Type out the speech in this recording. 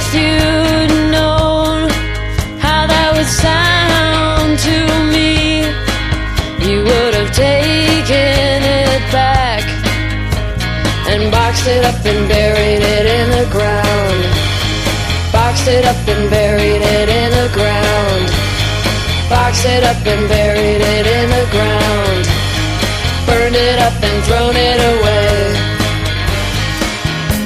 you'd known how that would sound to me, you would have taken it back and boxed it up and buried it in the ground. Boxed it up and buried it in the ground. Boxed it up and buried it in the ground. Burned it up and thrown it away.